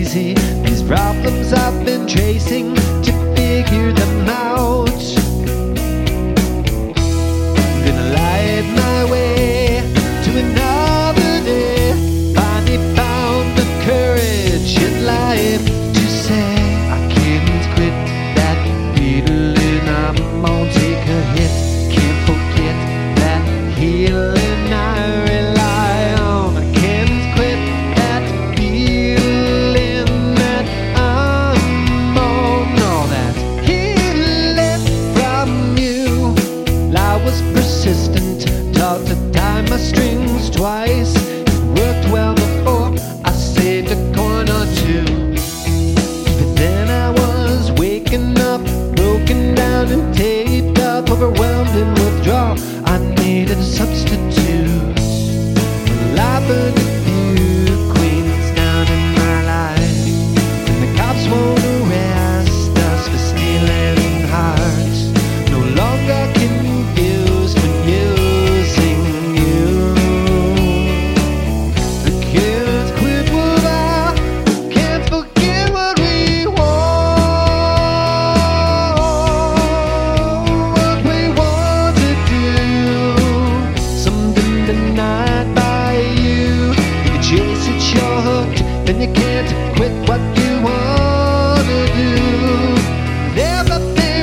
easy. These problems I've been tracing to figure them out. Gonna light my way to another day. Finally found the courage in life to say I can't quit that feeling. I'm gonna take a hit. Can't forget that healing I rely on. I can't quit that feeling that I'm on. All that healing from you. I was persistent, taught to tie my strings twice. It worked well before I saved a coin or two. But then I was waking up, broken down and taped up, overwhelmed in withdrawal. I needed a substitute. Well, I burned a few queens down in my life, and the cops won't arrest us for stealing hearts. No longer confused when using you. I can't quit what I can't forget what we want. What we want to do, something denied by you. If you chase it, you're hooked, then you can't quit what you want to do. Everything